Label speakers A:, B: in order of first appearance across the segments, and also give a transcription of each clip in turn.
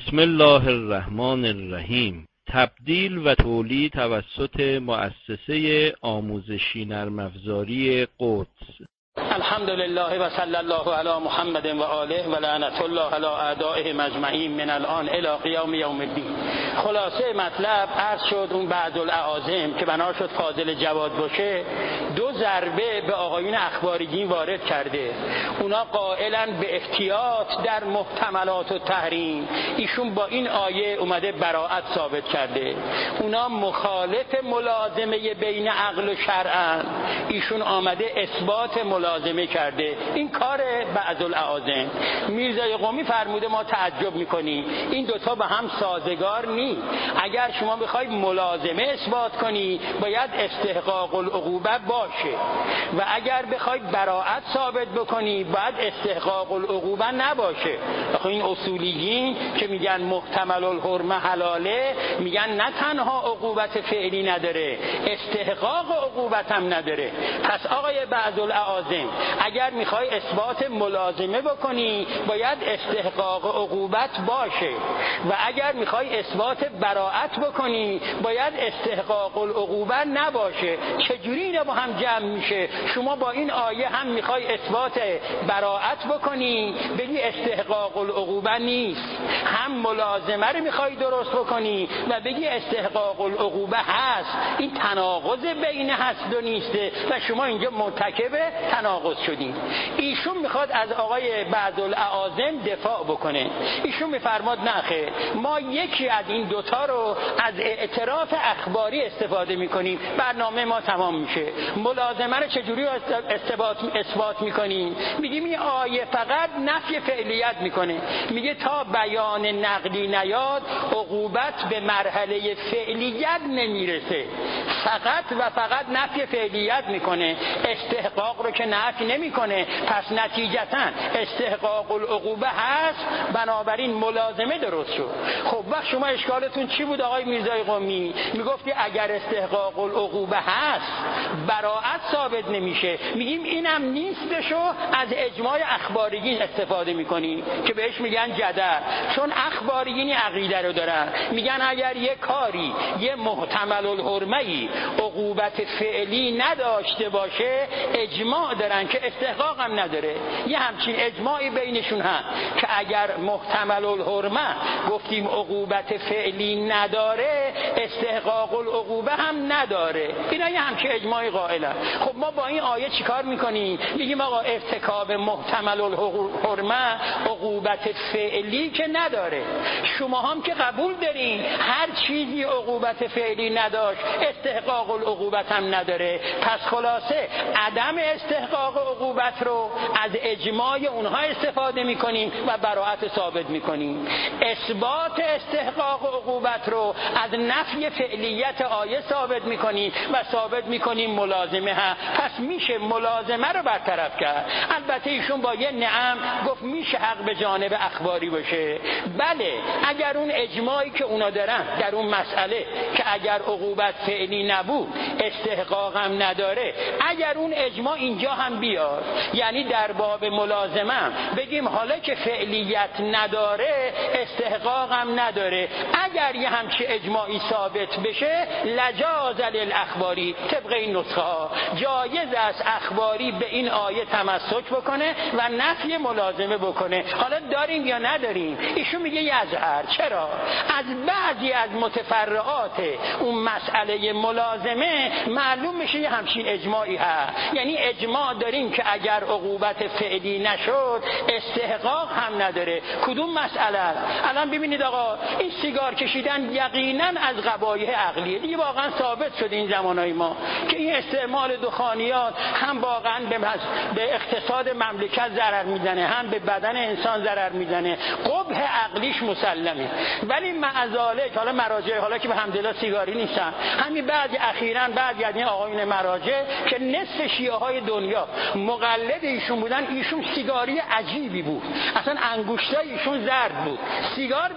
A: بسم الله الرحمن الرحیم. تبدیل و تولید توسط مؤسسه آموزشی نرم‌افزاری قدس.
B: الحمد لله و صلی الله علی محمد و آله و لعنت الله علی اعدائه اجمعین من الان الی قیام یوم الدین. خلاصه مطلب عرض شد اون بعض الاعاظم که بنا شد فاضل جواد باشه 2 ضربه به آقایون اخباریین وارد کرده. اونا قائلن به احتیاط در محتملات و تحریم. ایشون با این آیه اومده براءت ثابت کرده. اونا مخالف ملازمه بین عقل و شرعن، ایشون آمده اثبات ملازمه کرده. این کار بعض الاعاظم. میرزای قمی فرموده ما تعجب میکنیم این دوتا به هم سازگار نی. اگر شما بخوای ملازمه اثبات کنی باید استحقاق العقوبه باشه و اگر بخوای براءت ثابت بکنی باید استحقاق العقوبه نباشه. آخه این اصولیین که میگن محتمل الحرمه حلاله، میگن نه تنها عقوبت فعلی نداره استحقاق عقوبت هم نداره. پس آقای بعض الاعاظم اگر میخوای اثبات ملازمه بکنی باید استحقاق عقوبت باشه و اگر میخوای اثبات براءت بکنی باید استحقاق العقوبه نباشه. چجوری اینا با هم جمع میشه؟ شما با این آیه هم میخوای اثبات براءت بکنی بگی استحقاق العقوبه نیست، هم ملازمه رو میخوای درست بکنی و بگی استحقاق العقوبه هست. این تناقض بین هست و نیسته و شما اینجا مرتکب تناقض شدین. ایشون میخواد از آقای بعض الاعاظم دفاع بکنه. ایشون میفرماد نخه، ما یکی از این دوتا رو از اعتراف اخباری استفاده میکنیم، برنامه ما تمام میشه. ملازمه رو چجوری اثبات میکنیم؟ میگیم این آیه فقط نفی فعلیت میکنه. میگه تا بیان نقلی نیاد عقوبت به مرحله فعلیت نمیرسه، فقط و فقط نفی فعلیت میکنه، استحقاق رو که نفی نمیکنه. پس نتیجتا استحقاق العقوبه هست، بنابراین ملازمه درست شد. خب وقت شما اشکالتون چی بود آقای میرزای قمی؟ میگفتی اگر استحقاق العقوبه هست براءت ثابت نمیشه. میگیم اینم نیستشو از اجماع اخباریین استفاده میکنیم که بهش میگن جدل، چون اخباریین عقیده رو دارن. میگن اگر یه کاری یه محتمل الحرمه‌ای عقوبت فعلی نداشته باشه اجماع دارن که استحقاق هم نداره. یه همچین اجماعی بینشون هست که اگر محتمل الحرمه گفتیم عقوبت فعلی نداره استحقاق العقوبه هم نداره. اینا یه همچین اجماعی قائلن. خب ما با این آیه چیکار میکنیم؟ میگیم آقا ارتکاب محتمل الحرمه عقوبت فعلی که نداره. شما هم که قبول دارین هر چیزی عقوبت فعلی نداشت استحقاق العقوبت هم نداره. پس خلاصه عدم استحقاق عقوبت رو از اجماع اونها استفاده میکنیم و براءت ثابت میکنیم. اثبات استحقاق عقوبت رو از نفی فعلیت آیه ثابت میکنیم و ثابت میکنیم ملازمه ها. پس میشه ملازمه رو برطرف کرد. البته ایشون با یه نعم گفت میشه حق به جانب اخباری باشه. بله اگر اون اجماعی که اونا دارن در اون مسئله که اگر عقوبت فعلی نبود استحقاق هم نداره، اگر اون اجماع اینجا هم بیاد، یعنی در باب ملازمه بگیم حالا که فعلیت نداره استحقاق هم نداره، اگر یه همچی اجماعی ثابت بشه لجاز للاخباری، طبق این نسخه ها جایز است اخباری به این آیه تمسک بکنه و نفی ملازمه بکنه. حالا داریم یا نداریم؟ ایشون میگه یظهر. چرا؟ از بعضی از متفرعات اون مسئله ملازمه معلوم میشه یه همچین اجماعی هست. یعنی اجماع داریم که اگر عقوبت فعلی نشد استحقاق هم نداره. کدوم مسئله است؟ الان ببینید آقا این سیگار کشیدن یقینا از قبایح عقلیه دیگه، واقعا ثابت شده این زمانهای ما که این استعمال دخانیات هم واقعا به اقتصاد مملکت ضرر میزنه، هم به بدن انسان ضرر میزنه، قبح عقلیش مسلمه. ولی معذالک حالا مراجع، حالا که به حمدالله سیگاری نیستن، همین بعد اخیراً بعد از این آقایون مراجع که نصف شیعه های دنیا مقلد ایشون بودن، ایشون سیگاری عجیبی بود، اصلا انگشتای ایشون زرد بود، سیگار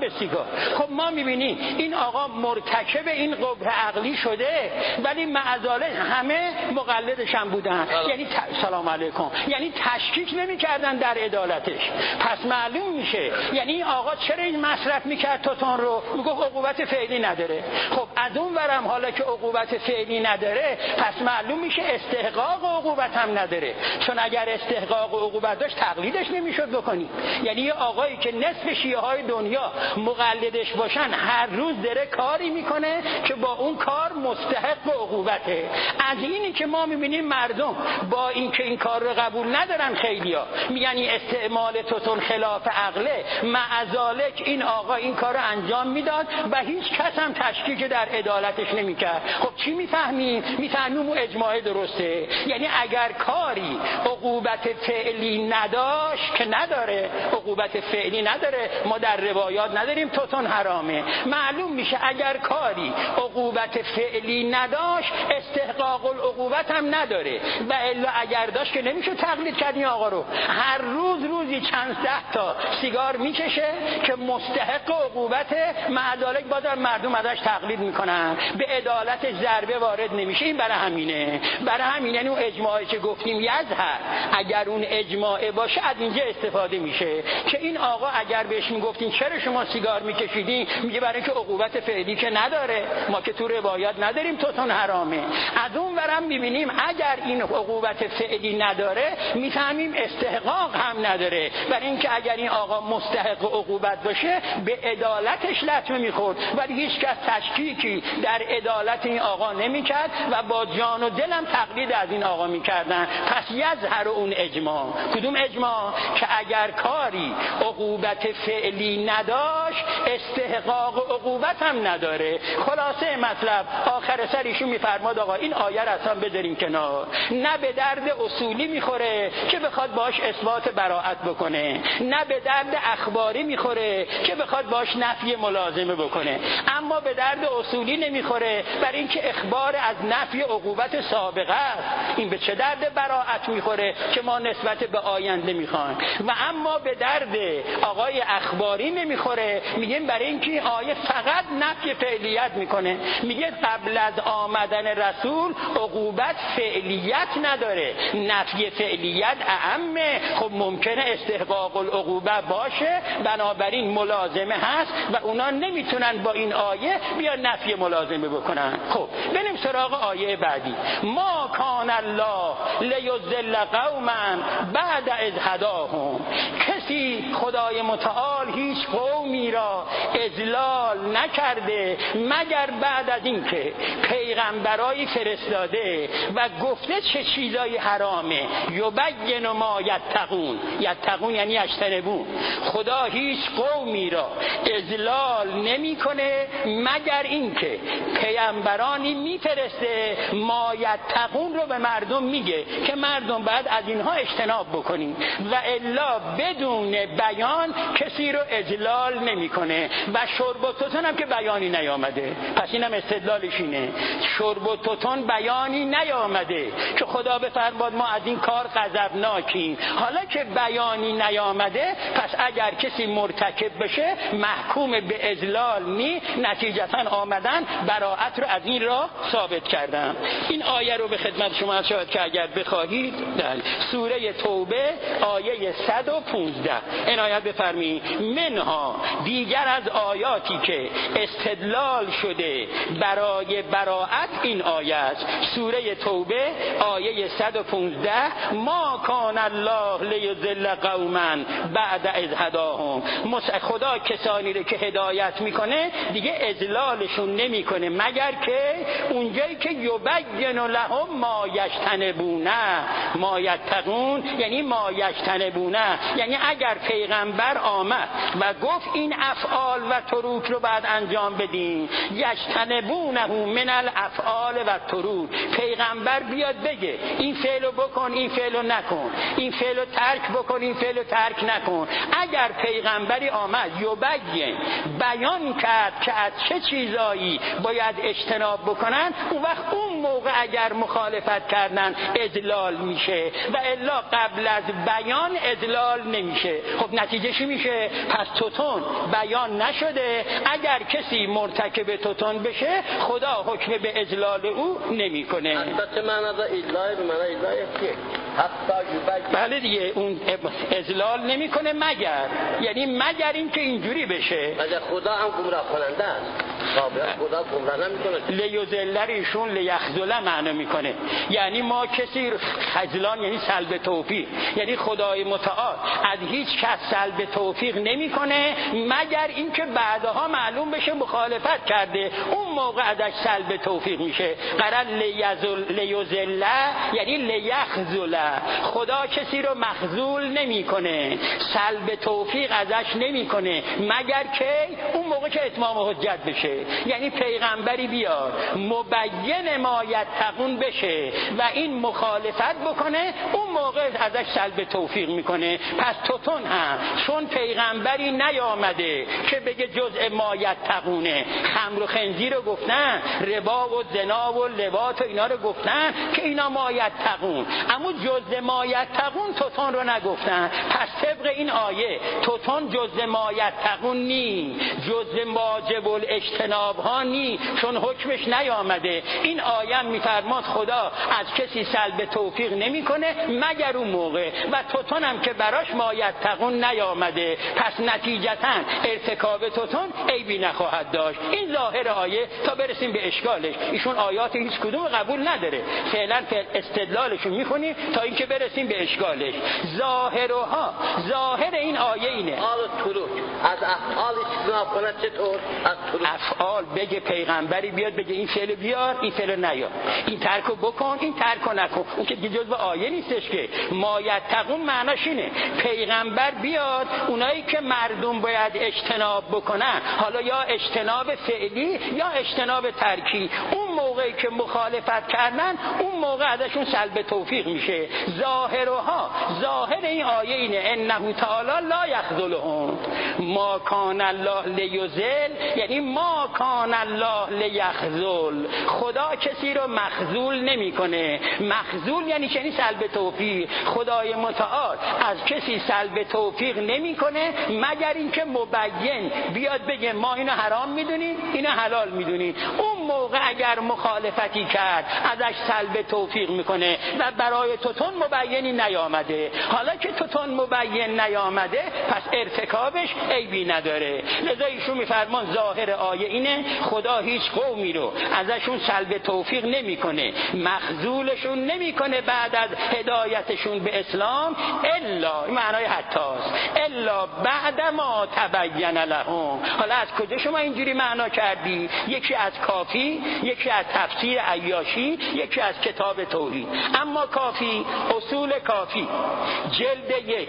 B: به سیگار. خب ما میبینیم این آقا مرتکب این قبح عقلی شده، ولی معذاله همه مقلدش هم بودن. یعنی سلام علیکم، یعنی تشکیک نمی‌کردن در عدالتش. پس معلوم میشه یعنی این آقا چرا این مصرف میکرد توتون رو؟ میگفت عقوبت فعلی نداره. خب از اون ورم حالا که عقوبت فعلی نداره، پس معلوم میشه استحقاق عقوبت هم نداره، چون اگر استحقاق عقوبت داشت تقلیدش نمیشد بکنی. یعنی یه آقایی که نصف شیعه های دنیا مقلدش باشن هر روز داره کاری میکنه که با اون کار مستحق عقوبته. از اینی که ما میبینیم مردم با اینکه این کار رو قبول ندارن، خیلیا میگن استعمال توتون خلاف عقله، معذالک این آقا این کار رو انجام میداد و هیچ کس هم تشکیک در عدالتش نمیکرد. خب چی میفهمیم اون اجماع درسته. یعنی اگر کاری عقوبت فعلی نداشت، که نداره، عقوبت فعلی نداره، ما در روایات نداریم توتون حرامه، معلوم میشه اگر کاری عقوبت فعلی نداشت استحقاق العقوبت هم نداره، و الا اگر داشت که نمیشه تقلید کرد این آقا رو. هر روزی چند ده تا سیگار میکشه که مستحق عقوبته، معذالک بازم مردم ازش تقلید میکنن، به عدالتش ضربه وارد نمیشه. این برای همینه اون اجماعی که گفتیم یظهر، اگر اون اجماع باشه از اینجا استفاده میشه که این آقا اگر بهش میگفتین چرا شما سیگار میکشیدین، میگه برای اینکه عقوبت فعلی که نداره، ما که تو روایات نداریم توتون حرامه. از اون ورم میبینیم اگر این عقوبت فعلی نداره، میفهمیم استحقاق هم نداره، برای اینکه اگر این آقا مستحق عقوبت باشه به عدالتش لطمه میخورد، ولی هیچ کس تشکیکی در عدالت این آقا نمیکرد و با جان و دلم تقلید از این آقا میکردن. پس یظهر اون اجماع. کدوم اجماع؟ که اگر کاری عقوبت فعلی نداشت استحقاق عقوبت هم نداره. خلاصه مطلب آخر سر ایشون میفرماد آقا این آیه را اصلا بذاریم کنار، نه به درد اصولی میخوره که بخواد باش اثبات براءت بکنه، نه به درد اخباری میخوره که بخواد باش نفی ملازمه بکنه، اما به درد اصولی نمیخوره برای اینکه اخبار از نفی عقوبت سابقه است. این به چه درد براءت میخوره که ما نسبت به آینده میخوایم؟ و اما به درد آقای اخباری نمیخوره، میگیم برای اینکه آیه فقط نفی فعلیت میکنه، میگه قبل از آمدن رسول عقوبت فعلیت نداره، نفی فعلیت اعمه. خب ممکنه استحقاق العقوبه باشه، بنابراین ملازمه هست و اونا نمیتونن با این آیه بیا نفی ملازمه بکنن. خب بریم سراغ آیه بعدی. ما کان الله لیضل قوما بعد اذ هداهم. کسی خدای متعال هیچ قومی را اضلال نکرده مگر بعد از اینکه پیغمبرای فرستاده و گفته چه چیزای حرامه. یبین ما یتقون یعنی یجتنبون. خدا هیچ قومی را اضلال نمیکنه مگر اینکه پیغمبرانی میفرسته ما یتقون رو به مردم میگه که مردم بعد از اینها اجتناب بکنین، و الا بدون بیان کسی رو اضلال نمیکنه. و شرب و توتون هم که بیانی نیامده، پس اینم استدلالش اینه، شرب و توتون بیانی نیامده که خدا بفرماد ما از این کار غضبناکیم. حالا که بیانی نیامده، پس اگر کسی مرتکب بشه محکوم به اضلال نی، نتیجتا آمدن براءت رو از این راه ثابت کردن. این آیه رو به خدمت شما عرض شود که اگر بخواهید در سوره توبه آیه 115 عنایت بفرمایید. منها دیگر از آیاتی که استدلال شده برای براءت این آیه است. سوره توبه آیه 115 ما کان الله لیضل قوما بعد اذ هداهم. خدا کسانی رو که هدایت میکنه دیگه اضلالشون نمیکنه مگر که اونجایی که یبین لهم ما یجتنبونه ما یتقون، یعنی ما یجتنبونه، یعنی اگر پیغمبر آمد و گفت این افعال و تروک رو بعد انجام بدین، یجتنبونه من الافعال و تروک، پیغمبر بیاد بگه این فعلو بکن این فعلو نکن، این فعلو ترک بکن این فعلو ترک نکن. اگر پیغمبری آمد یبین بیان کرد که از چه چیزایی باید اجتناب بکنن، اون وقت اون موقع اگر مخالفت کردن اضلال میشه و الا قبل از بیان اضلال نمیشه. خب نتیجه چی میشه؟ پس توتون بیان نشده. اگر کسی مرتکب توتون بشه خدا حکم به اذلال او نمیکنه.
C: البته معنی دا اذلال به معنی اذلال چیه؟
B: بله دیگه، اون اذلال نمیکنه مگر اینکه اینجوری بشه.
C: مگر خدا هم گمراه کننده است. خدا گمراه نمیکنه.
B: لیذل ایشون لیخذل معنی میکنه. یعنی ما کسی خذلان یعنی سلب توفیق، یعنی خدای متعال از هیچ کس سلب توفیق نمیکنه مگر اینکه بعدها معلوم بشه مخالفت کرده، اون موقع ازش سلب توفیق میشه. قرار لیذل یعنی لیخذل. خدا کسی رو مخذول نمیکنه، سلب توفیق ازش نمیکنه مگر که اون موقع که اتمام حجت بشه، یعنی پیغمبری بیاد مبین ما یتقون بشه و این مخالفت بکنه، اون موقع ازش سلب توفیق میکنه. پس توتون هم چون پیغمبری نیامده که بگه جزء ما یتقونه، خمر و خنزیر رو گفتن، ربا و زنا و لواط و اینا رو گفتن که اینا ما یتقون، اما جزء ما یتقون توتون رو نگفتن. پس طبق این آیه توتون جزء ما یتقون نی، جزء واجب الاجتناب ها نی، چون حکمش نیامده. این آیه میفرماد خدا از کسی سلب توفیق نمیکنه مگر اون موقع، و توتون هم که براش ما یتقون نیامده، پس نتیجتا ارتکاب توتون عیبی نخواهد داشت. این ظاهر آیه تا برسیم به اشکالش. ایشون آیات هیچ کدوم قبول نداره، فعلا استدلالشون میخونیم تا اینکه برسیم به اشکالش. ظاهر این آیه اینه.
C: از افعال اجتناب کنه. چطور؟ از
B: افعال بگه پیغمبری بیاد بگه این فعل بیار، این فعل نیار، این ترکو بکن، این ترکو نکن، اون که جزء آیه نیستش که. ما یتقون معناش اینه پیغمبر بیاد اونایی که مردم باید اجتناب بکنن، حالا یا اجتناب فعلی یا اجتناب ترکی، اون موقعی که مخالفت کردن اون موقع ازشون سلب توفیق میشه. ظاهر این آیه اینه انه تعالی لا یخذلهم ما کان الله لیذل، یعنی ما کان الله لیخذل، خدا کسی رو مخذول نمیکنه. مخذول یعنی سلب توفیق. خدای متعال از کسی سلب توفیق نمیکنه مگر اینکه مبین بیاد بگه ما اینو حرام میدونیم اینو حلال میدونیم، اون موقع اگر مخالفتی کرد ازش سلب توفیق میکنه و برای توتون مبینی نیامده. حالا که توتون مبین نیامده پس ارتکابش عیبی نداره. لذا ایشون میفرمان ظاهر آیه اینه خدا هیچ قومی رو ازشون سلب توفیق نمیکنه، مخذولشون نمیکنه بعد از هدایتشون به اسلام، الا معنای حتاست، الا بعد ما تبین لهم. حالا از کجا شما اینجوری معنا کردی؟ یکی از کافی، یکی از تفسیر عیاشی، یکی از کتاب توحید. اما کافی، اصول کافی جلد 1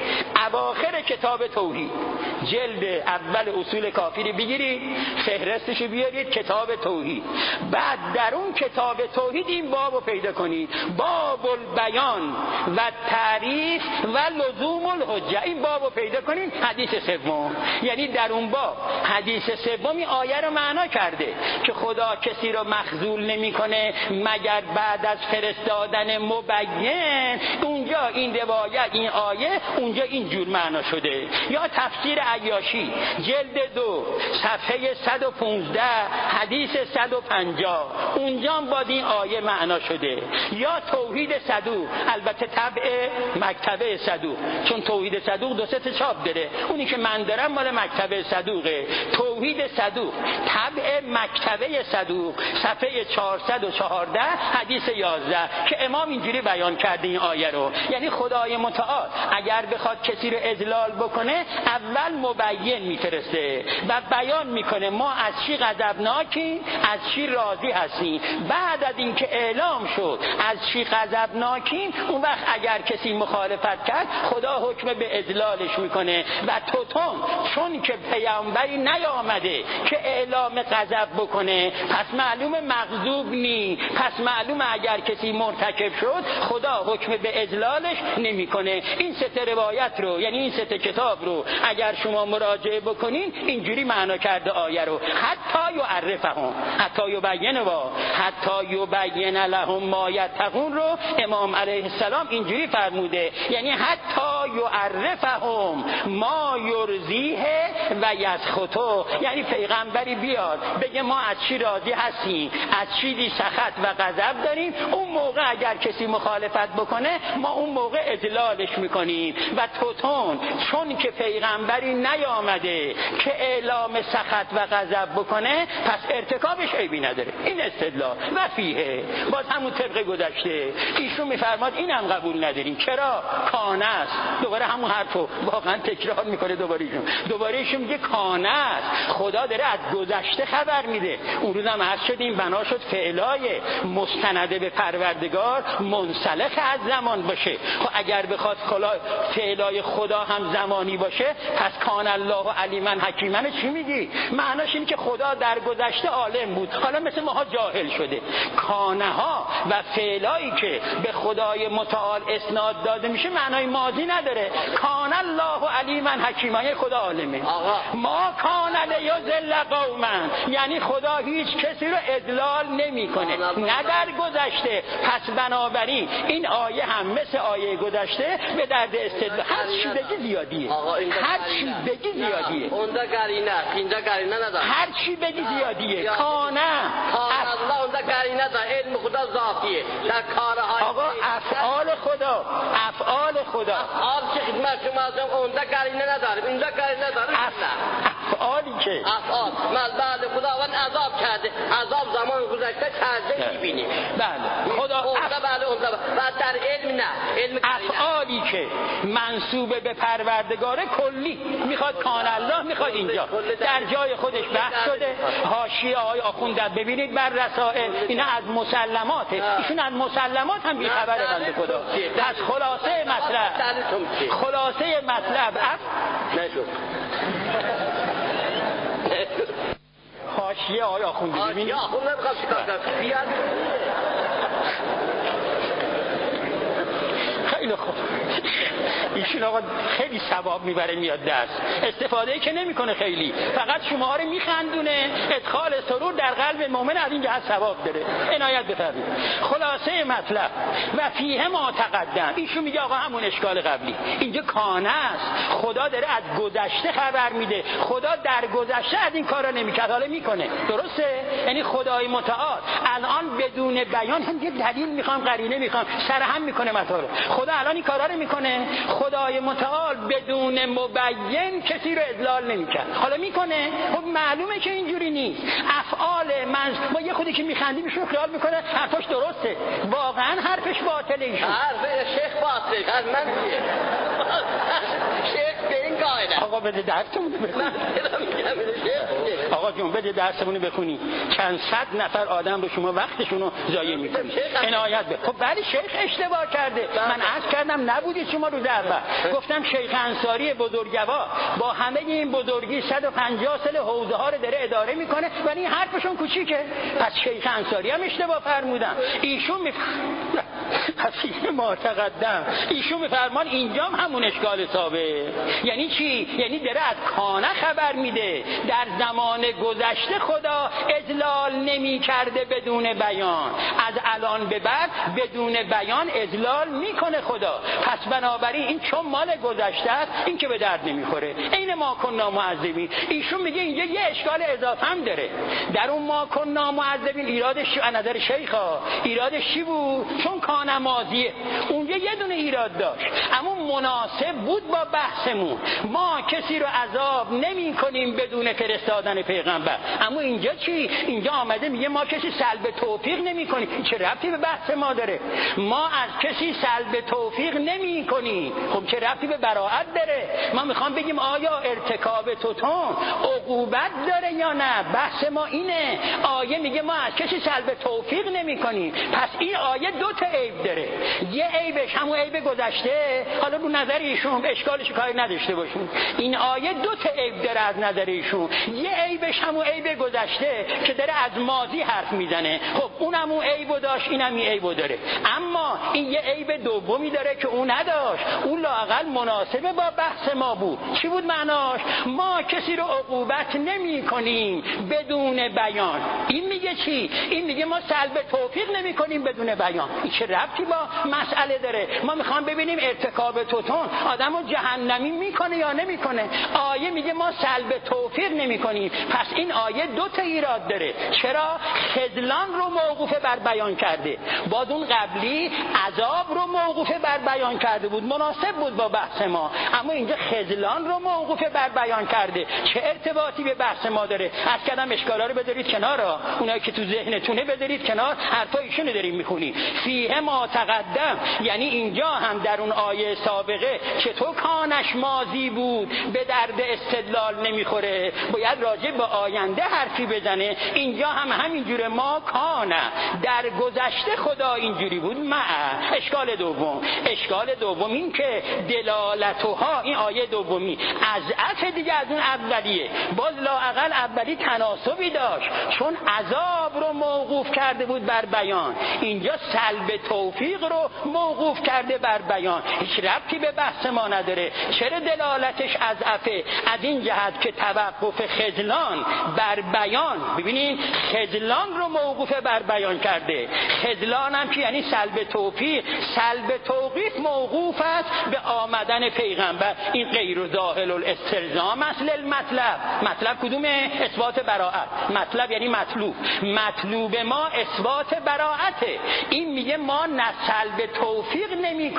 B: اواخر کتاب توحید، جلد اول اصول کافی رو بگیرید، فهرستش رو بیارید کتاب توحید، بعد در اون کتاب توحید این باب رو پیدا کنید، باب البیان و تعریف و لزوم الحجه. این باب رو پیدا کنید، حدیث سوم، یعنی در اون باب حدیث سومی آیه رو معنا کرده که خدا کسی رو مخذول نمیکنه مگر بعد از فرستادن مبین. اونجا این روایت، این آیه اونجا اینجور معنا شده. یا تفسیر عیاشی جلد 2 صفحه 115 حدیث 150 اونجا با این آیه معنا شده. یا توحید صدوق، البته طبع مکتبه صدوق، چون توحید صدوق 2 تا چاپ داره، اونی که من دارم مال مکتبه صدوقه. توحید صدوق طبع مکتبه صدوق صفحه 414 حدیث 11 که امام اینجوری بیان کرده این آیه رو. یعنی خدای متعال اگر بخواد کسی رو اذلال بکنه اول مبین میفرسته و بیان میکنه ما از چی غضبناکیم، از چی راضی هستیم. بعد از اینکه اعلام شد از چی غضبناکیم، اون وقت اگر کسی مخالفت کرد خدا حکم به اذلالش میکنه. و توتون چون که پیامبری نیامده که اعلام غضب بکنه پس معلوم مغضوب نی، پس معلوم اگر کسی مرتکب شد خدا حکم به اذلالش نمیکنه. این 3 روایت رو، یعنی این 3 کتاب رو اگر شما مراجعه بکنین اینجوری معنا کرده آیه رو. حتی یعرفهم، حتی یبین و حتی یبین لهم ما یتقون رو امام علیه السلام اینجوری فرموده، یعنی حتی یعرفهم ما یرضیه و یسخطو، یعنی پیغمبری بیاد بگه ما از چی راضی هستیم، از چی سخط و غضب داریم، اون موقع اگر کسی مخالفت بکنه ما اون موقع اذلالش میکنیم. و توتون چون که پیغمبری نیامده که اعلام سخط و غضب بکنه پس ارتکابش عیبی نداره. این استدلال و فیه باز همون طبق گذشته ایشون میفرماد اینم قبول نداریم. چرا؟ کانه است. دوباره همون حرفو واقعا تکرار میکنه دوباره ایشون میگه کانه است، خدا داره از گذشته خبر میده. اون روزم عرض شدیم بنا شد فعلای مستنده به پروردگار منسلخ از زمان باشه. خب اگر بخواد فعلای خدا هم زمانی باشه پس کان الله علیما حکیما چی میگی؟ معناش اینه که خدا در گذشته عالم بود، حالا مثل ماها جاهل شده. کانه ها و فعلایی که به خدای متعال اسناد داده میشه معنای ماضی نداره. کان الله علیما حکیما یعنی خدا عالمه. ما کان لیضل قوما یعنی خدا هیچ کسی رو اضلال نمیکنه، نه در گذشته. پس بنابراین این آیه هم مثل آیه گذشته به درد استدلال. هر چی بگی زیادیه، هر چی بگی زیادیه،
C: اونجا قرینه نداره،
B: هر چی بگی زیادیه. کانه
C: الله اونجا قرینه داره، علم خدا ذاتیه در کارهای.
B: آقا افعال خدا افعال
C: چه خدمت شما ازم اونجا قرینه نداره، اینجا قرینه داره.
B: افعالی که
C: افعال بعد خداوند عذاب کرده، عذاب زمان گذشته کرده می‌بینیم.
B: بله خدا
C: اونجا بعد در علم نه، علم
B: افعالی که منسوب به پروردگار کلی میخواد کان الله، میخواد اینجا در جای خودش بحث شده. حاشیه های آخوندت ببینید بر رسائل، اینا از مسلماته، ایشون از مسلمات هم بیخبره بنده خدا. پس خلاصه مطلب حاشیه های آخونده ببینید. خیلی خوب ایشون آقا خیلی ثواب میبره میاد درس، استفاده که نمیکنه خیلی، فقط شما رو میخندونه. ادخال سرور در قلب مؤمن از این جهت ثواب داره. عنایت بفرمایید. خلاصه مطلب و فیه ما تقدم، ایشون میگه آقا همون اشکال قبلی اینجا کانه است، خدا داره از گذشته خبر میده. خدا در گذشته از این کارا نمیکرد، حالا میکنه. درسته؟ یعنی خدای متعال الان بدون بیان هم یه دلیل میخوام، قرینه میخوام، سرهم میکنه مطالب. خدا الان این کارا رو میکنه. خدای متعال بدون مبین کسی رو اضلال نمیکنه، حالا میکنه. خب معلومه که اینجوری نیست. افعال ما یه خودی که میخندیم ایشون خیال میکنه حرفش درسته، واقعا حرفش باطله. ایشون
C: حرف شیخ باطله، از من شیخ به این قاعده.
B: آقا بده درسمون بخونی. آقا جون بده درسمون بخونی. چند صد نفر آدم رو شما وقتشون رو ضایع میکنید. عنایت به. خب بله شیخ اشتباه کرده. من عرض کردم نبودید شما روز اول، گفتم شیخ انصاری بزرگوار با همه این بزرگی 150 سال حوزه ها رو داره اداره میکنه ولی این حرفشون کوچیکه. پس شیخ انصاری هم اشتباه فرمودن. ایشون پس ما تقدم ایشون میفرمان اینجا همون اشکال حسابه. یعنی چی؟ یعنی داره از کانه خبر میده. در زمان گذشته خدا اضلال نمی کرده بدون بیان، از الان به بعد بدون بیان اضلال میکنه خدا. پس بنابراین این چون مال گذشته است این که به درد نمیخوره. عین ما کنا معذبین. ایشون میگه اینجا یه اشکال اضافه هم داره. در اون ما کنا معذبین ایرادش از نظر شیخا ایرادش چی بود؟ چون کان ماضیه اونجا یه دونه ایراد داشت اما مناسب بود با بحثمون. ما کسی رو عذاب نمی کنیم بدون فرستادن پیغمبر. اما اینجا چی؟ اینجا آمده میگه ما کسی سلب توفیق نمی کنیم. چه ربطی به بحث ما داره؟ ما از کسی سلب توفیق نمی کنیم. خب چه ربطی به براءت داره؟ ما میخوام بگیم آیا ارتکاب توتون عقوبت داره یا نه؟ بحث ما اینه. آیه میگه ما از کسی سلب توفیق نمی کنیم. پس این آیه دو تا عیب داره. یه عیبش همون عیب گذشته، حالا رو نظر ایشون اشکالش کاری نداشته باشون. این آیه دو تا عیب داره از نظر ایشون. یه عیبش عیبش همون عیب گذشته که داره از ماضی حرف میزنه. خب اونم اون عیبو داشت، اینم این عیبو داره، اما این یه عیب دومی داره که اون نداشت. اون لااقل مناسبه با بحث ما بود. چی بود معناش؟ ما کسی رو عقوبت نمی کنیم بدون بیان. این میگه چی؟ این میگه ما سلب توفیق نمی کنیم بدون بیان. این چه ربطی با مسئله داره؟ ما میخوام ببینیم ارتکاب توتون آدمو جهنمی میکنه یا نمیکنه. آیه میگه ما سلب توفیق نمی کنیم. پس این آیه دو تا ایراد داره. چرا؟ خذلان رو موقوف بر بیان کرده. بعد اون قبلی عذاب رو موقوف بر بیان کرده بود، مناسب بود با بحث ما، اما اینجا خذلان رو موقوف بر بیان کرده. چه ارتباطی به بحث ما داره؟ از کدام اشکالا رو بذارید کنار، اونایی که تو ذهنتونه بذارید کنار، حرفا ایشونو داریم میخونی. فیه ما تقدم، یعنی اینجا هم در اون آیه سابقه که تو کانش ماضی بود به درد استدلال نمیخوره، باید راجع به آینده حرفی بزنه. اینجا هم همینجوره، ما کانه در گذشته خدا اینجوری بود. اشکال دوم این که دلالتها، این آیه دومی از عطف دیگه از اون اولیه، باز لااقل اولی تناسبی داشت چون عذاب رو موقوف کرده بود بر بیان، اینجا سلب توفیق رو موقوف کرده بر بیان. هیچ ربطی به بحث ما نداره. چرا دلالتش از عطف؟ از این جهت که توقف خذلان بر بیان، ببینید خذلان رو موقوف بر بیان کرده. خذلان هم که یعنی سلب توفیق، سلب توقیف موقوف است به آمدن پیغمبر. این غیر ظاهر الاستلزام اصل المطلب. مطلب کدومه؟ اثبات براءت. مطلب یعنی مطلوب ما اثبات براءته. این میگه ما نه سلب توفیق نمی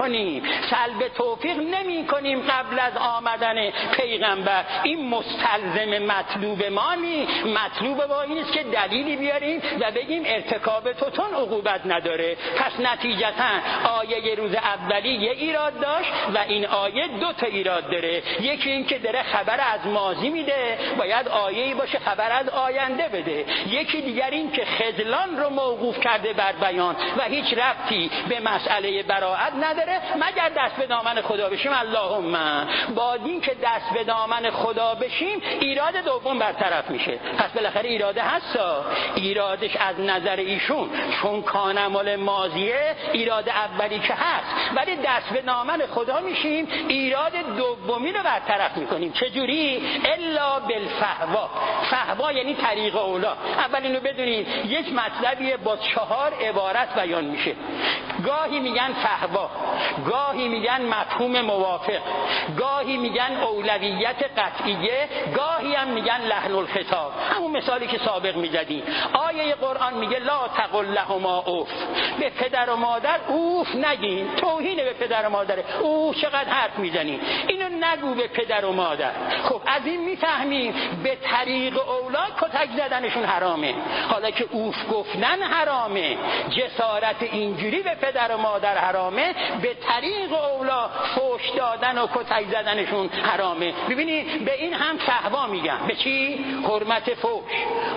B: کنیم قبل از آمدن پیغمبر. این مستلزم مطلوب ما نی. مطلوب ما این است که دلیلی بیاریم و بگیم ارتکاب توتون عقوبت نداره. پس نتیجتا آیه روز اولی یه ایراد داشت و این آیه دو تا ایراد داره. یکی این که داره خبر از ماضی میده، باید آیه‌ای باشه خبر از آینده بده. یکی دیگر این که خذلان رو موقوف کرده بر بیان و هیچ ربطی به مسئله براءت نداره مگر دست به دامن خدا بشیم. اللهم با این که دست به دامن خدا بشیم ایراد دوم برطرف میشه. پس بالاخره ایراده هستا. ایرادش از نظر ایشون چون کانمال ماضیه، ایراد اولی که هست، ولی دست به دامن خدا میشیم ایراد دومی رو برطرف میکنیم. چجوری؟ الا بالفهوا. فهوا یعنی طریق اولا. اول اینو بدونید یک مطلبی با 4 عبارت بیان میشه. گاهی میگن فهوا، گاهی میگن مفهوم موافق، گاهی میگن اولویت قطعیه، گاهی هم میگن لحن الخطاب. همون مثالی که سابق میزدیم. آیه قرآن میگه لا تقل لهما اوف. به پدر و مادر اوف نگین. توهین به پدر و مادر. اوه چقدر حرف میزنی. اینو نگو به پدر و مادر. خب از این میفهمیم به طریق اولا کتک زدنشون حرامه. حالا که اوف گفتن حرامه، جسارت اینجوری به پدر و مادر حرامه، به طریق اولا فحش دادن و کتک زدنشون حرامه. ببینید به این هم فهوا میگن. به چی؟ حرمت فحش.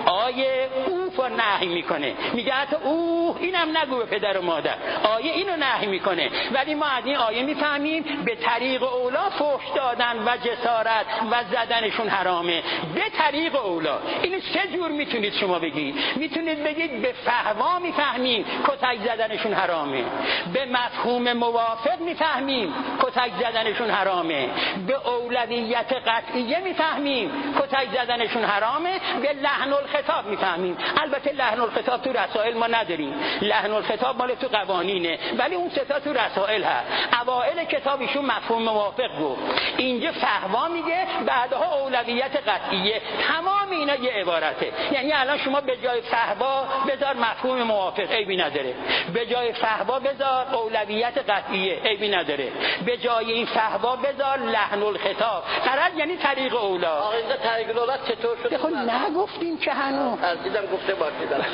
B: آیه اوف رو نهی میکنه، میگه حتی اوه اینم نگو به پدر و مادر. آیه اینو نهی میکنه. ولی ما از این آیه میفهمیم به طریق اولا فحش دادن و جسارت و زدنشون حرامه. به طریق اولا. اینو 3 جور میتونید شما بگید. میتونید بگید به فهوا میفهمیم کتک زدنشون حرامه، به مفهوم موافق میفهمیم کتک زدنشون حرامه، به اولویت قطعیه میفهمیم کتک زدنشون حرامه، به لحن الخطاب میفهمیم. البته لحن الخطاب تو رسائل ما نداریم. لحن الخطاب مال تو قوانینه، ولی اون 3 تا تو رسائل هست. اوائل کتابشون مفهوم موافق گفت، اینجا فهوا میگه، بعدها اولویت قطعیه. تمام اینا یه عبارته. یعنی الان شما به جای فهوا بذار مفهوم موافق، عیبی نداره. به جای فهوا بذار اولویت قطعیه، عیبی نداره. به جای این فهوا بذار لحن الخطاب. قرار یعنی طریق اولا.
C: آقا اینجا طریق اولا چطور شد؟
B: خب نگفتیم که هنوز.
C: دیدم گفته باشید.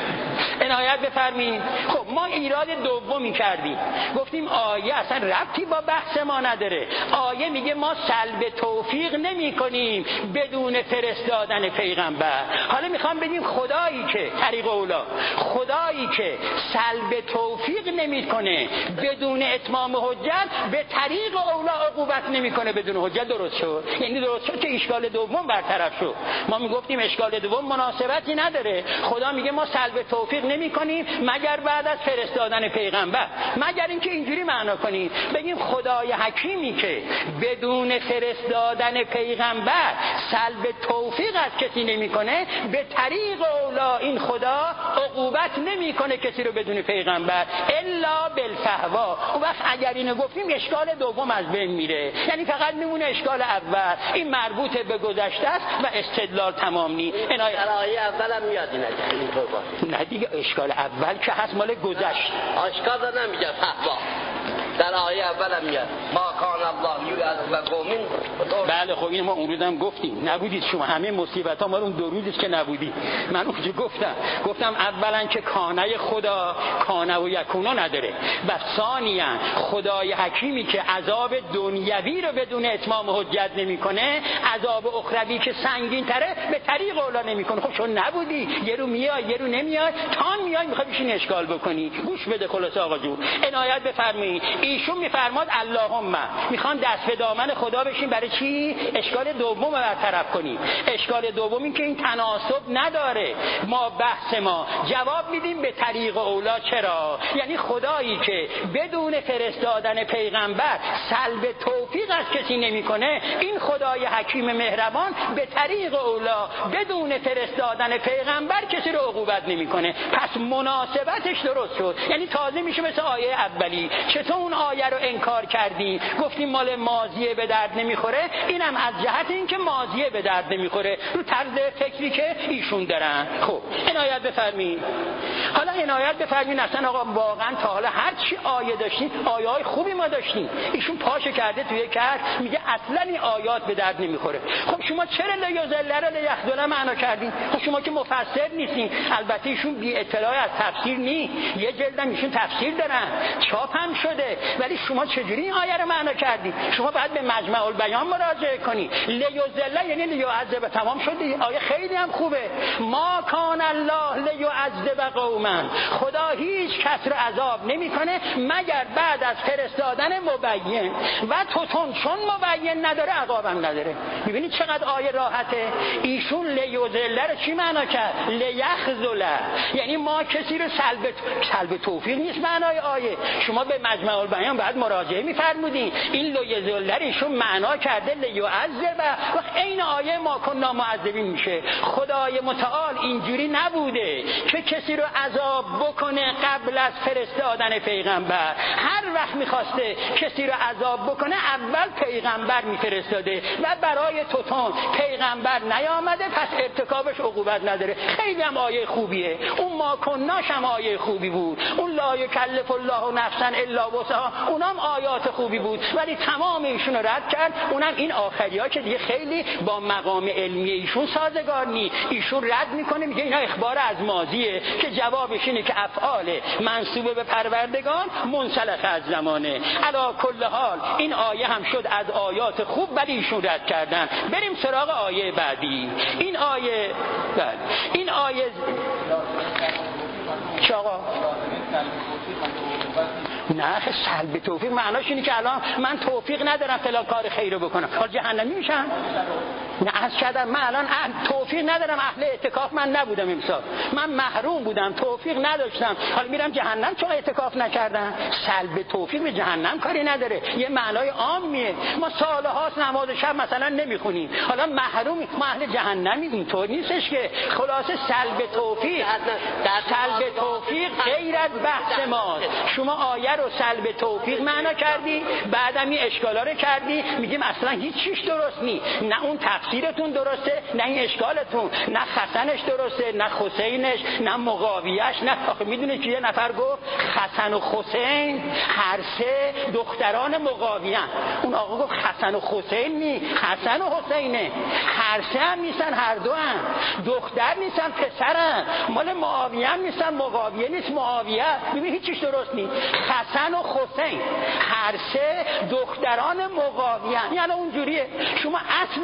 B: عنایت بفرمایید. خب ما ایراد دومی کردیم، گفتیم آیه اصلا ربطی با بحث ما نداره. آیه میگه ما سلب توفیق نمی کنیم بدون فرستادن پیغمبر. حالا میخوام بگیم خدایی که طریق اولا، خدایی که سلب توفیق نمیکنه بدون اتمام حجت، به طریق اولا عقوبت نمیکنه بدون حجت. درست شد؟ یعنی درست شد که اشکال دوم برطرف شد. ما میگفتیم اشکال دوم مناسبتی نداره. خدا میگه ما سلب توفیق نمیکنیم مگر بعد از فرستادن پیغمبر. مگر اینکه اینجوری معنا کنیم بگیم خدای حکیمی که بدون فرستادن پیغمبر سلب توفیق از کسی نمیکنه، به طریق اولا این خدا عقوبت نمیکنه کسی رو بدون پیغمبر الا بالفهوا. اون وقت اگر اینو گفتیم اشکال دوم از بین میره، یعنی فقط میمونه اشکال اول. این مربوط به گذشته است و استدلال تمام نی.
C: در آیه اولم میاد اینطور باشه.
B: نه دیگه اشکال اول که هست مال گذشت.
C: آشکار نمیگه فهوا. در آیه اولم میاد ما کان الله یعذب قوم.
B: بله خب این ما اون روزم گفتیم، نبودید شما. همه مصیبت ها مال اون دو روزی که نبودی. من اونجا گفتم اولا که کانه خدا کانه و یکونا نداره، و ثانیا خدای حکیمی که عذاب دنیوی رو بدون اتمام حجت نمیکنه، عذاب اخروی که سنگین تره به طریق اولا نمیکنه. خب چون نبودی، یه رو میای یه رو نمیای، تان میای میخوای بشین اشکال بکنی. گوش بده خلاص آقا جون، عنایت بفرمایید. ایشون میفرماد اللهم میخوان دست به دامن خدا بشین. برای چی؟ اشکال دوم برطرف کنیم. اشکال دوم این که این تناسب نداره. ما بحث ما جواب میدیم به طریق اولا. چرا؟ یعنی خدایی که بدون فرستادن پیغمبر سلب توفیق از کسی نمیکنه، این خدای حکیم مهربان به طریق اولا بدون فرستادن پیغمبر کسی رو عقوبت نمیکنه. پس مناسبتش درست شد. یعنی تازه میشه مثل آیه اولی. چطور اون آیه رو انکار کردی؟ گفتیم مال ماضیه به درد نمیخوره. اینم از جهت اینکه ماضیه به درد نمیخوره، رو طرز فکری که ایشون دارن. خب عنایت بفرمایید. حالا عنایت بفرمایید اصلا آقا واقعا تا حالا هر چی آیه داشتین، آیه های خوبی ما داشتیم. ایشون پاشه کرده توی کار میگه اصلا این آیات به درد نمیخوره. خب شما چرا لیذل رو لیخذل معنا کردین؟ خب شما که مفسر نیستین. البته ایشون بی اطلاع از تفسیر نی، یه جلدم ایشون تفسیر دارن، چاپ هم شده. ولی شما چجوری این آیه رو معنا کردی؟ شما باید به مجمع البیان مراجعه کنی. لیذل یعنی لیعذب. تمام شد. آیه خیلی هم خوبه. ما کان الله لیعذب قوما. خدا هیچ کس رو عذاب نمیکنه مگر بعد از فرستادن مبین. و چون مبین نداره عقابم نداره. میبینید چقدر آیه راحته. ایشون لیذل رو چی معنا کرد؟ لیخذل. یعنی ما کسی رو سلب توفیق نیست معنای آیه. شما به مجمع البیان بعد مراجعه می‌فرمودین. این لیذل ایشون معنا کرده لیعذب و عین آیه ما کنا معذبین میشه. خدای متعال اینجوری نبوده که کسی رو عذاب بکنه قبل از فرستادن پیغمبر. هر وقت می‌خواسته کسی رو عذاب بکنه اول پیغمبر میفرستاده و برای توتون پیغمبر نیامده، پس ارتکابش عقوبت نداره. خیلی هم آیه خوبیه. اون ما کناش هم آیه خوبی بود. اون لا یکلف الله نفسا الا وسعها اونم آیات خوبی بود. ولی تمام ایشون رو رد کرد. اونم این آخریا که دیگه خیلی با مقام علمی ایشون سازگار نی. ایشون رد میکنه میگه اینا اخبار از ماضیه که جوابش اینه که افعال منسوب به پروردگان منسلخ از زمانه. علی کل حال این آیه هم شد از آیات خوب ولی ایشون رد کردن. بریم سراغ آیه بعدی. این آیه چه آقا؟ نه سلب توفیق معناش اینه که الان من توفیق ندارم فلان کار خیر رو بکنم، حال جهنمی میشم. نه از کردم من الان توفیق ندارم، اهل اعتکاف من نبودم امسال، من محروم بودم، توفیق نداشتم، حالا میرم جهنم چون اعتکاف نکردم. سلب توفیق به جهنم کاری نداره، یه معنای عامیه. ما سالهاست نماز شب مثلا نمیخونیم، حالا محرومی، ما اهل جهنمی. اینطور نیستش که. خلاصه سلب توفیق غیر از بحث ماست. شما آیه رو سلب توفیق معنا کردی، بعدم این اشکالا رو کردی، میگیم اصلا هیچ چیز درست نی. نه اون تفسیرتون درسته، نه این اشکالتون، نه حسنش درسته، نه حسینش، نه معاویه‌اش. نه آخه میدونید که یه نفر گفت حسن و حسین هر سه دختران معاویه. اون آقا گفت حسن و حسین نی، حسن و حسینه، هر سه هم نیستن، هر دو هم دختر نیستن، پسرن، مال معاویه هم نیستن، معاویه نیست معاویه. ببین هیچ چیز درست نی. حسن و حسین هر سه دختران معاویه. یعنی اونجوریه. شما اصل آیه رو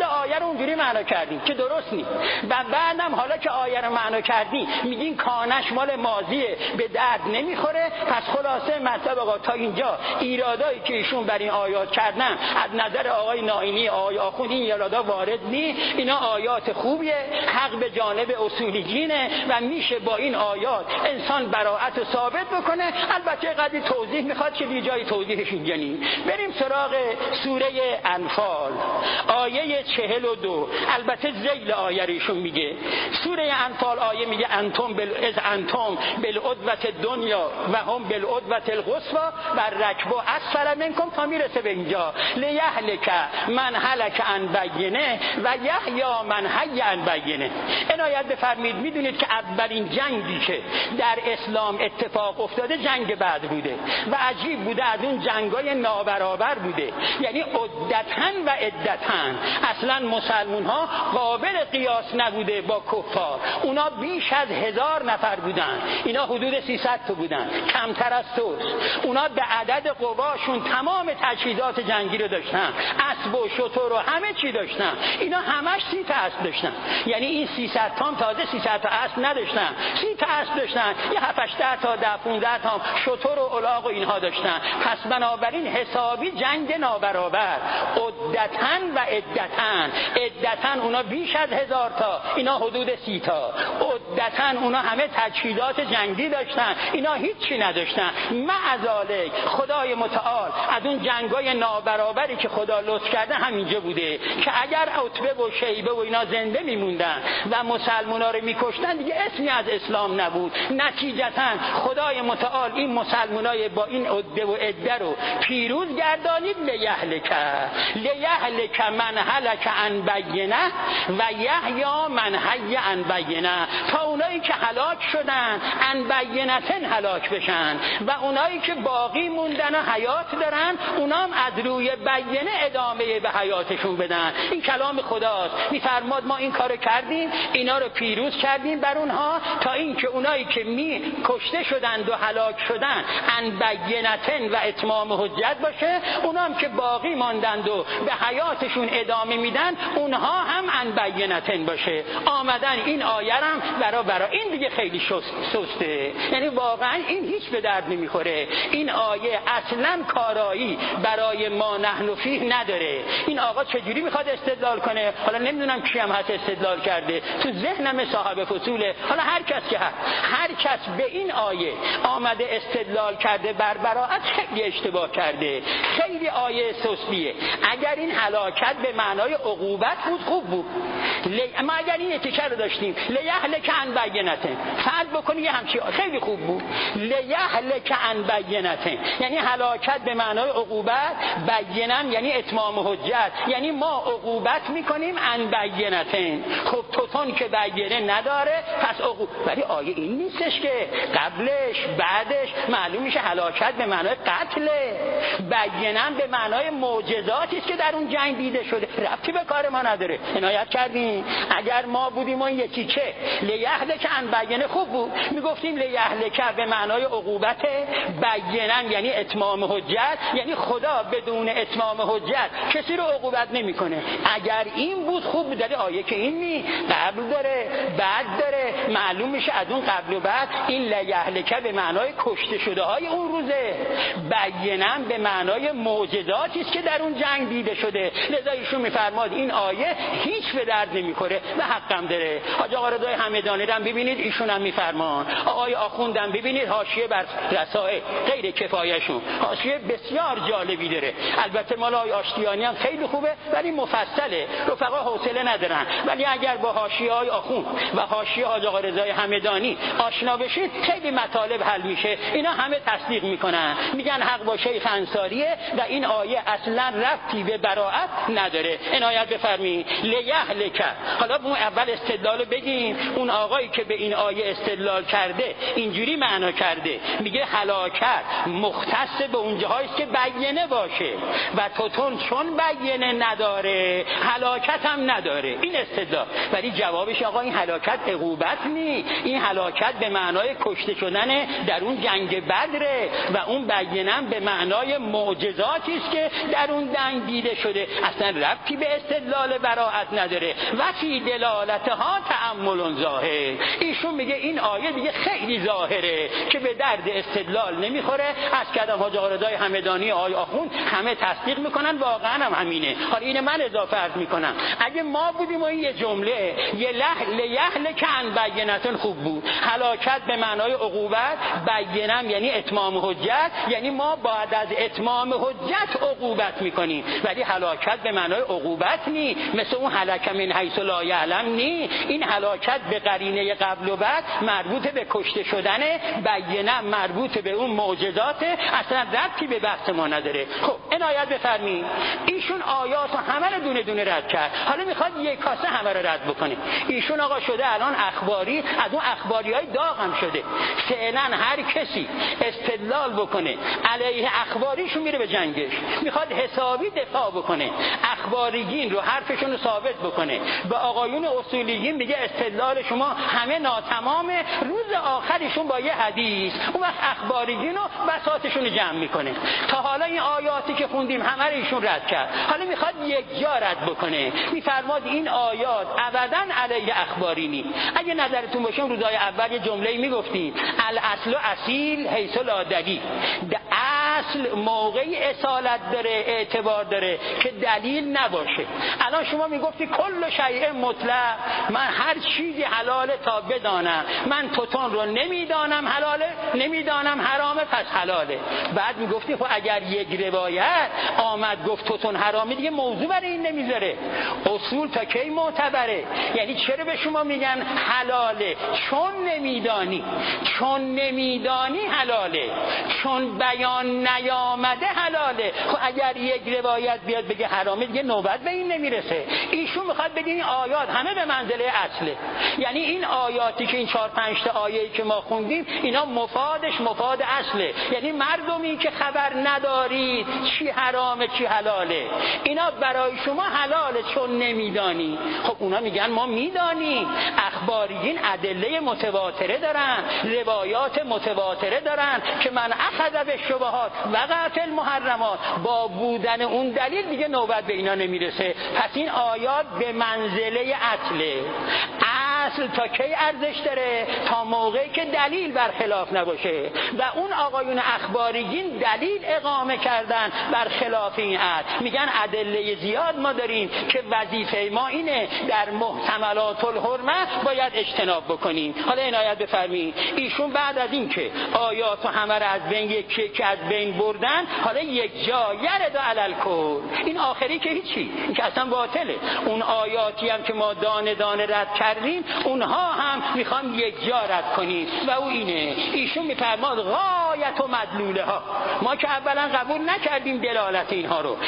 B: اونجوری معنا کردیم که درست نیست. و بعدم حالا که آیه رو معنا کردیم میگین کانش مال ماضیه به درد نمیخوره. پس خلاصه مطلب آقا تا اینجا ایرادایی که ایشون بر این آیات کردن از نظر آقای نائینی آقای آخوند این ایرادا وارد نیست. اینا آیات خوبیه، حق به جانب اصولیینه و میشه با این آیات انسان براءت رو ثابت بکنه. البته قدری توضیح میخواد که بی جای توضیحش اینجا نیست. بریم سراغ سوره انفال آیه 42. البته ذیل آیه ایشون میگه سوره انفال آیه میگه انتم بالعدوة الدنیا و هم بالعدوة القصوى و رکب اسفل منکم تا میرسه به اینجا لیهلک من هلک عن بینه و یحیی من حی عن بینه. عنایت بفرمایید میدونید که اولین جنگی که در اسلام اتفاق افتاده جنگ بدر بوده و عجیب بوده از اون جنگای نابرابر بوده، یعنی عدتن و عدتن. اصلا مسلمون ها قابل قیاس نبوده با کفار. اونا بیش از 1000 نفر بودن، اینا حدود 300 تا بودن، کمتر از ثلث. اونا به عدد قواشون تمام تجهیزات جنگی رو داشتن، اسب و شتر و همه چی داشتن. اینا همش 30 تا اسب داشتن، یعنی این 300 تا تازه 300 تا اسب نداشتن، 30 تا اسب داشتن، یه 7-8 تا 10-15 تا شتر و الاغ و اینها داشتن. پس بنابراین حسابی جنگ نابرابر. عدتن و عدتن. عدتن اونا بیش از 1000 تا، اینا حدود 30 تا. عدتن اونا همه تجهیزات جنگی داشتن، اینا هیچی نداشتن. معذالک خدای متعال از اون جنگای نابرابری که خدا لطف کرده همینجا بوده که اگر عتبه و شیبه و اینا زنده میموندن و مسلمونا رو میکشتن دیگه اسمی از اسلام نبود. نتیجتا خدای متعال این مسلمانای با این عده و عده رو پیروز گردانید. لیهلک من هلک عن بینه و یحیی من حی عن بینه. تا اونایی که هلاک شدن عن بینتن هلاک بشن و اونایی که باقی موندن و حیات دارن اونام از روی بینه ادامه به حیاتشون بدن. این کلام خداست. میفرماد ما این کارو کردیم، اینا رو پیروز کردیم بر اونها تا اینکه اونایی که کشته شدند و هلاک شدن عن بینتن و اتمام حجت باشه، اونام که باقی ماندند و به حیاتشون ادامه میدن اونها هم عن بینتن باشه. آمدن این آیه هم برای این دیگه خیلی سسته، یعنی واقعا این هیچ به درد نمیخوره. این آیه اصلا کارایی برای ما نحن فیه نداره. این آقا چجوری میخواد استدلال کنه؟ حالا نمیدونم کی هم هست استدلال کرده، تو ذهنم صاحب فصوله. حالا هر کس به این آیه آمده استدلال کرده بر براءت خیلی اشتباه کرده، خیلی آیه سستیه. اگر این هلاکت به معنای عقوبت بود خوب بود. ما اگر این اتیکه رو داشتیم لیهلک عن بینته فعل بکنی همچی خیلی خوب بود. لیهلک عن بینته یعنی هلاکت به معنای عقوبت، بینم یعنی اتمام حجت، یعنی ما عقوبت میکنیم عن بینته. خب توتون که بینه نداره پس عقوبت. ولی آیه این نیستش که قبلش بعدش معلوم میشه هلاکت به معنای قتل، بینم به معنای معجزاتی است که در اون جنگ دیده شده، ربطی به کار ما نداره. عنایت کردیم اگر ما بودیم اون یکی که لیهلک عن بینه خوب بود، میگفتیم لیهلک به معنای عقوبت، بینم یعنی اتمام حجت، یعنی خدا بدون اتمام حجت کسی رو عقوبت نمیکنه. اگر این بود خوب بود. در آیه که این نی قبل داره بعد داره، معلوم میشه از اون قبل و بعد این لیهلک به معنای کشته شده های اون روزه، بینم به معنای معجزاتی است که در اون جنگ دیده شده. لذا ایشون میفرماد این آیه هیچ به درد نمیخوره و حقم داره. حاج آقا رضای همدانی رو ببینید ایشون هم میفرمان، آقای آخوندم ببینید حاشیه بر رسائل غیر کفایه‌شون حاشیه بسیار جالبی داره. البته مال آقای آشتیانی هم خیلی خوبه ولی مفصله، رفقا حوصله ندارن. ولی اگر با حاشیه‌های آخوند و حاشیه حاج آقا رضای همدانی آشنا بشید خیلی مطالب حل میشه. اینا همه تصدیق میکنن، میگن حق با شیخ انصاریه و این آیه اصلا ربطی به براءت نداره. عنایت بفرمایید لیهلک. حالا اون اول استدلال بگیم. اون آقایی که به این آیه استدلال کرده اینجوری معنا کرده، میگه هلاکت مختص به اون جاهایی است که بینه باشه و توتون چون بینه نداره هلاکت هم نداره. این استدلال. ولی جوابش آقا این هلاکت عقوبت نی. این هلاکت به معنای کشته شدن در اون جنگ بدره و اون بینم به معنای معجزاتی است که در اون جنگ دیده شده، اصلا ربطی به استدلال براءت نداره. و فی دلالتها تأمل ظاهر. ایشون میگه این آیه دیگه خیلی ظاهره که به درد استدلال نمیخوره. از کدام حاج آقا رضای همدانی آقای آخوند همه تصدیق میکنن، واقعا هم همینه. حالا این من اضافه عرض میکنم، اگه ما بودیم و این یه جمله یه لهل که ان بینتون خوب بود، هلاکت به معنای عقوبت، بینم یعنی اتمام حجت، یعنی ما بعد از اتمام حجت عقوبت میکنیم. ولی هلاکت به معنای عقوبت نی، مثل اون هلک من حیث لا یعلم نی. این هلاکت به قرینه قبل و بعد مربوط به کشته شدن، بینم مربوط به اون معجزات، اصلا ربطی به بحث ما نداره. خب عنایت بفرمایید، ایشون آیات همه رو دونه دونه رد کرد، حالا میخواد یک کاسه همه رو رد بکنه. ایشون آقا شده الان اخباری، از اون اخباریای داغ هم شده. فعلا هر کسی استدلال بکنه علیه اخباریشون میره به جنگش، میخواد حسابی دفاع بکنه، اخباریین رو حرفشون رو ثابت بکنه. به آقایون اصولیین میگه استدلال شما همه ناتمامه، روز آخرشون با یه حدیث اون وقت اخباریین رو بساطشون رو جمع میکنه. تا حالا این آیاتی که خوندیم همه رو ایشون رد کرد، حالا میخواد یک جا رد بکنه. میفرماد این آیات ابداً علیه اخباری نی. اگه نظرتون باشه روزای اول یه جمله‌ای میگفتیم الاصل اصیل حیث لا دلیل، اصل موقعی اصالت داره، اعتبار داره که دلیل نباشه. الان شما میگفتی کل شیء مطلق، من هر چیزی حلاله تا بدانم، من توتون رو نمیدانم حلاله، نمیدانم حرامه پس حلاله. بعد میگفتی خب اگر یک روایت آمد گفت توتون حرامه، دیگه موضوع برای این نمیذاره. اصول تا کی معتبره؟ یعنی چرا به شما میگن حلاله؟ چون نمیدانی، چون نمیدانی حلاله، چون بیان نیامده حلاله. خب اگر یک روایت بیاد بگه حرامه، دیگه نوبت به این نمیرسه. ایشون میخواد بگه این آیات همه به منزله اصله، یعنی این آیاتی که این 4-5 تا آیه‌ای که ما خوندیم اینا مفادش مفاد اصله. یعنی مردمی که خبر ندارید چی حرامه چی حلاله، اینا برای شما حلاله چون نمیدانی. خب اونا میگن ما میدانیم. اخباریین ادله متواتره دارن، روایات متواتره دارن که من اخذ به شبهات وقع فی المحرمات، با بودن اون دلیل دیگه نوبت به اینا نمیرسه. پس این آیات به منزله اصله. اصل تا کی ارزش داره؟ تا موقعی که دلیل برخلاف نباشه. و اون آقایون اخباریین دلیل اقامه کردن برخلاف این اصل، میگن ادله زیاد ما داریم که وظیفه ما اینه در محتملات الحرمه باید اجتناب بکنیم. حالا عنایت بفرمایید، ایشون بعد از این که آیات همه را از بین یکی از بین بردن، حالا یک جا یرد علل کل، این آخری که هیچی، این که اصلا باطله. اون آیاتی هم که ما دانه دانه رد کردیم اونها هم میخوام یک جا رد کنیم و او اینه. ایشون میفرماد غایت و مدلوله ها، ما که اولا قبول نکردیم دلالت اینها رو،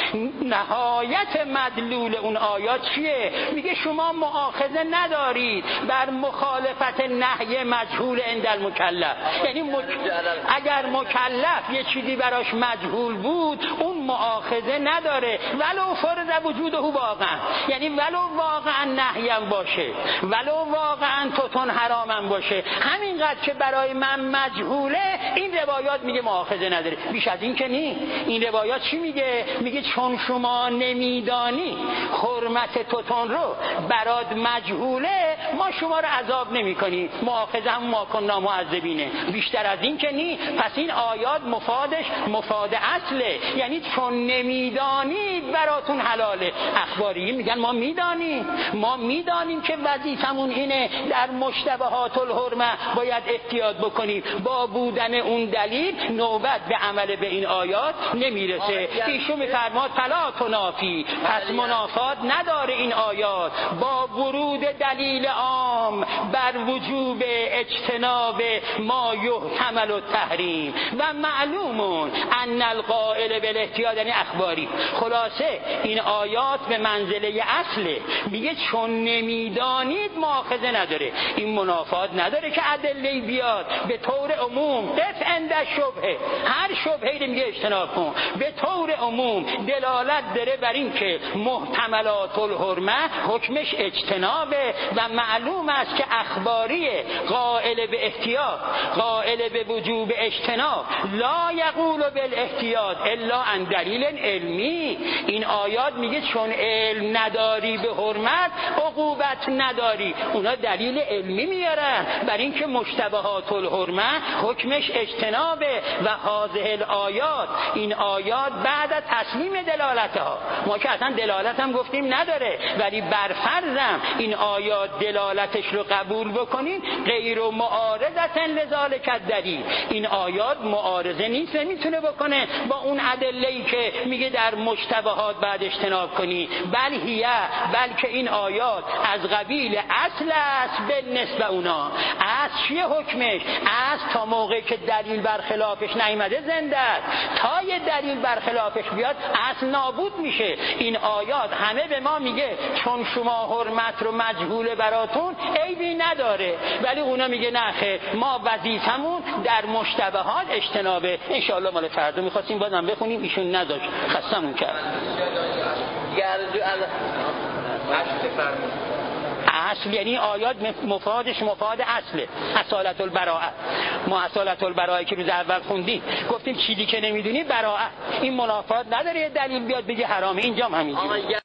B: نهایت مدلول اون آیات چیه؟ میگه شما مؤاخذه ندارید بر مخالفت نهی مجهول عند المکلف. یعنی اگر مکلف یه چیزی براش مجهول بود اون مؤاخذه نداره ولو فرض وجوده واقعا، یعنی ولو واقعا نهیم باشه، ولو واقعا توتون حرامم باشه، همینقدر که برای من مجهوله این روایات میگه مؤاخذه نداره. بیش از این که نی. این روایات چی میگه؟ میگه چون شما نمیدانی حرمت توتون رو برات مجهوله، ما شما رو عذاب نمی کنیم، مؤاخذه هم ما کنا معذبینه. بیشتر از این که نی. پس این آیات مفادش مفاد اصله، یعنی چون نمیدانید براتون حلاله. اخباریین میگن ما میدانیم، ما میدانیم که وظیفمون اینه در مشتبهات الحرمه باید احتیاط بکنیم، با بودن اون دلیل نوبت به عمل به این آیات نمیرسه. ایشون میفرماد فلا تنافی، پس منافات نداره این آیات با ورود دلیل عام بر وجوب اجتناب ما یحتمل التحریم و معلومون ان القائل بالاحتیاط، یعنی اخباری. خلاصه این آیات به منزله اصله، میگه چون نمیدانید مؤاخذه نداره. این منافات نداره که ادله بیاد به طور عموم قطعا شبهه، هر شبهه‌ای میگه اجتناب کن. به طور عموم دلالت داره بر این که محتملات الحرمه حکمش اجتنابه و معلوم است که اخباری قائل به احتیاط، قائل به وجوب اجتناب، لا یقول بالاحتیاط الا عن دلیل علمی. این آیات میگه چون علم نداری به حرمت عقوبت نداری. اونا دلیل علمی میارن بر این که مشتبهات الحرمه حکمش اجتنابه و هذه الآیات، این آیات بعد از تسلیم دلالتها، ما که اصلا دلالت هم گفتیم نداره، ولی برفرضم این آیات دلالتش رو قبول بکنین غیر معارضة لذالک الدلیل، این آیات معارضه نیست، نمیتونه بکنه با اون ادله‌ای که میگه در مشتبهات بعد اجتناب کنی. بلکه این آیات از قبیل اصل است بالنسبه اونا. اصل چیه حکمش؟ اصل تا موقعی که دلیل برخلافش نیامده زنده است، تا یه دلیل برخلافش بیاد اصل نابود میشه. این آیات همه به ما میگه چون شما حرمت رو مجهول براتون عیبی نداره، ولی اونا میگه نه خیر، ما وظیفمون در مشتبهات اجتنابه. انشاءالله مال فردا میخواستیم بازم بخونیم، ایشون نداشت، خستمون کرد. اصل یعنی آیات مفادش مفاد اصله، اصالت البراءه. ما اصالت البراءه که روز اول خوندیم گفتیم چیزی که نمیدونی براءه، این منافات نداره یه دلیل بیاد بگه حرامه، اینجا هم همینجوره.